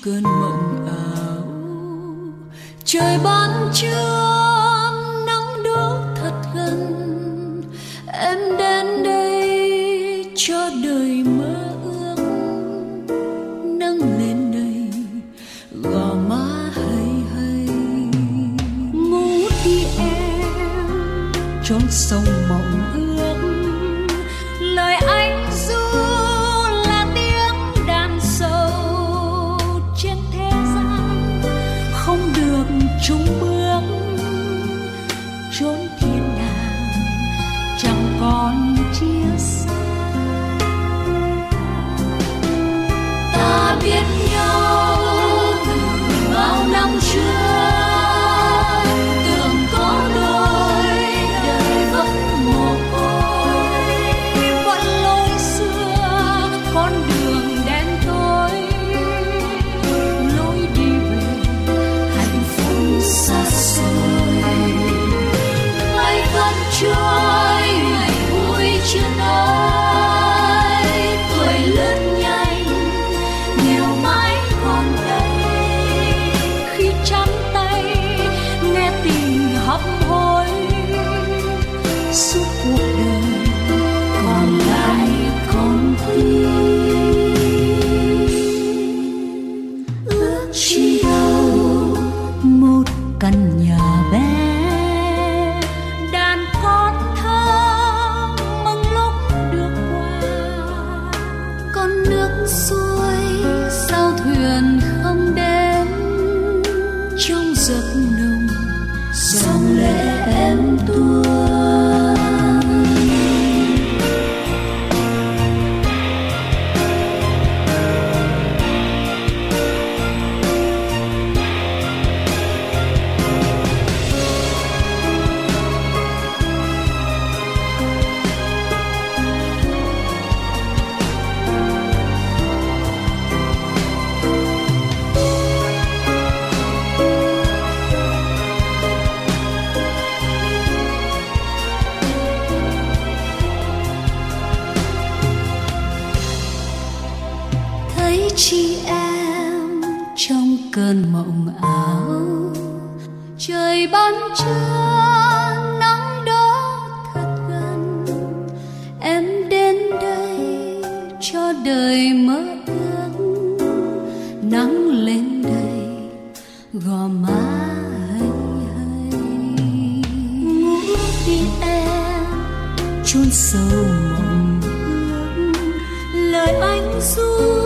cơn mộng ảo. Trời ban trưa nắng đổ thật gần, em đến đây cho đời mơ ước. Nắng lên đây gò má hay hay, ngủ đi em chốn sông mộng ước. Lời anh ru là tiếng đàn sầu trên thế gian, không được chung bước chốn thiên đàng chẳng còn chia xa. Ta biết nhau từ bao năm trước, tưởng có đôi đời vẫn mồ côi. Vẫn lối xưa con đường đen tối, lối đi về hạnh phúc xa xôi. Ngày vẫn trôi ngày vui chưa nói, tuổi lớn nhanh nghèo mãi còn đây. Khi trắng tay nghe tình hấp hối, suốt cuộc đời còn lại con tim. Ước chi đâu một căn nhà bé, đàn con thơ mừng lúc được qua. Con nước xuôi sao thuyền không đến, trong giấc nồng dòng lệ em tuôn. Thấy chị em trong cơn mộng ảo, trời ban trưa nắng đó thật gần. Em đến đây cho đời mơ ước, nắng lên đây gò má hay hay. Ngủ đi em chôn sâu mộng ước, lời anh ru